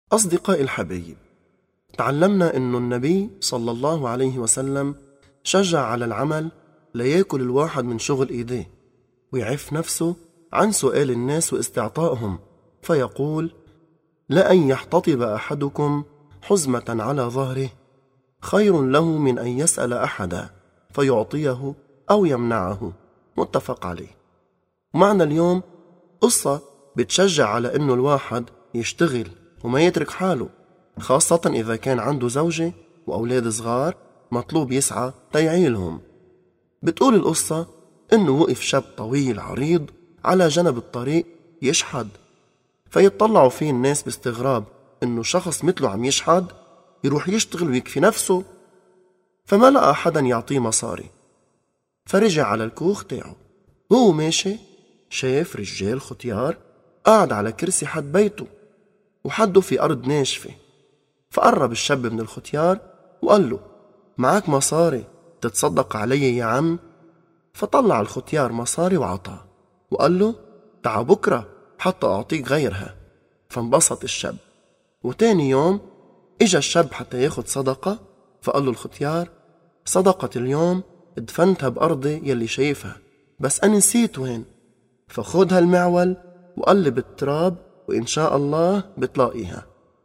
أصدقائي الحبايب، تعلمنا إنه النبي صلى الله عليه وسلم شجع على العمل ليأكل الواحد من شغل إيديه ويعف نفسه عن سؤال الناس واستعطائهم، فيقول: لأن يحتطب أحدكم حزمة على ظهره خير له من أن يسأل أحدا فيعطيه أو يمنعه. متفق عليه. معنا اليوم قصة بتشجع على إنه الواحد يشتغل وما يترك حاله، خاصة إذا كان عنده زوجة وأولاد صغار مطلوب يسعى تيعيلهم. بتقول القصة إنه وقف شاب طويل عريض على جنب الطريق يشحد، فيطلعوا فيه الناس باستغراب إنه شخص مثله عم يشحد يروح يشتغل ويكفي نفسه، فما لقى حدا يعطيه مصاري، فرجع على الكوخ تاعه. وهو ماشي شاف رجال ختيار قاعد على كرسي حد بيته وحده في أرض ناشفة، فقرب الشاب من الختيار وقال له: معك مصاري تتصدق علي يا عم؟ فطلع الختيار مصاري وعطاه وقال له: تعا بكرة حتى أعطيك غيرها. فانبسط الشاب، وتاني يوم إجا الشاب حتى ياخد صدقة، فقال له الختيار: صدقة اليوم دفنتها بأرضي يلي شايفها، بس أنا نسيت وين، فخد هالمعول وقلب التراب وإن شاء الله بتلاقيها.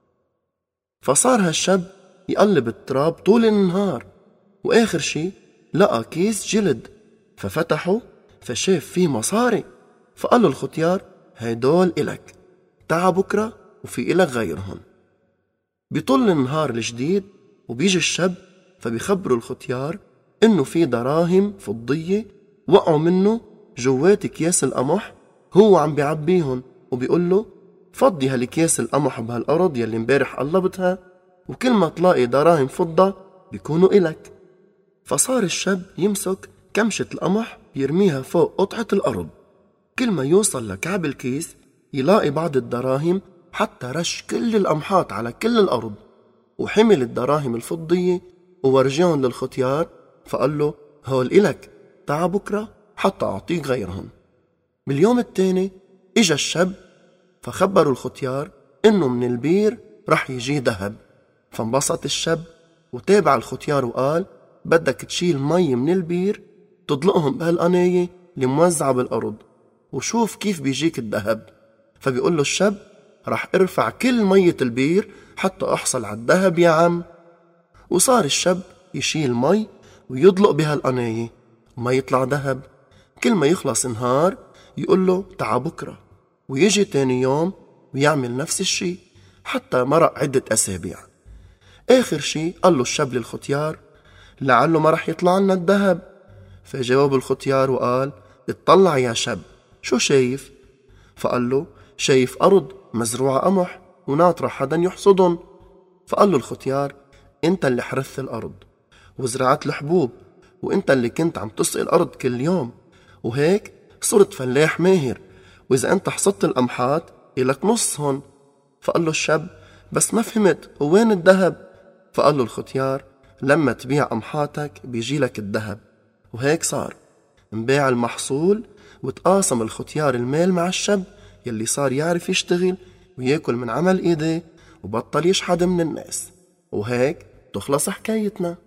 فصار هالشاب يقلب التراب طول النهار، وآخر شي لقى كيس جلد، ففتحه فشاف فيه مصاري، فقال له الختيار: هيدول إلك، تعا بكرة وفي إلك غيرهم. بيطل النهار الجديد وبيجي الشاب، فبيخبروا الختيار إنه في دراهم فضية وقعوا منه جوات كياس القمح، هو عم بيعبيهم، وبيقول له: فضي هالكياس القمح بهالأرض يلي امبارح قلبتها، وكل ما تلاقي دراهم فضة بيكونوا إلك. فصار الشاب يمسك كمشة القمح يرميها فوق قطعة الأرض، كل ما يوصل لكعب الكيس يلاقي بعض الدراهم، حتى رش كل القمحات على كل الأرض، وحمل الدراهم الفضية وورجيهم للختيار، فقال له: هول إلك، تعا بكرة حتى أعطيك غيرهم. باليوم التاني إجا الشاب، فخبروا الختيار إنه من البير رح يجي ذهب، فانبسط الشاب وتابع الختيار وقال: بدك تشيل مي من البير تطلقهم بهالقناية اللي موزعة بالأرض، وشوف كيف بيجيك الذهب. فبيقول له الشاب: رح ارفع كل مية البير حتى أحصل على الذهب يا عم. وصار الشاب يشيل مي ويطلق بهالقناية وما يطلع ذهب. كل ما يخلص نهار يقول له: تعا بكرة، ويجي تاني يوم ويعمل نفس الشي، حتى مرق عدة أسابيع. آخر شي قال له الشاب للختيار: لعله ما رح يطلع لنا الذهب. فجاوب الختيار وقال: اطلع يا شاب، شو شايف؟ فقال له: شايف أرض مزروعة قمح وناطرة حدا يحصدن. فقال له الختيار: انت اللي حرثت الأرض وزرعت الحبوب، وانت اللي كنت عم تسقي الأرض كل يوم، وهيك صرت فلاح ماهر، وإذا انت حصدت القمحات إلك نصهن. فقال له الشاب: بس ما فهمت، وين الذهب؟ فقال له الختيار: لما تبيع قمحاتك بيجي لك الذهب. وهيك صار، انباع المحصول وتقاسم الختيار المال مع الشاب يلي صار يعرف يشتغل وياكل من عمل ايديه وبطل يشحد من الناس. وهيك تخلص حكايتنا.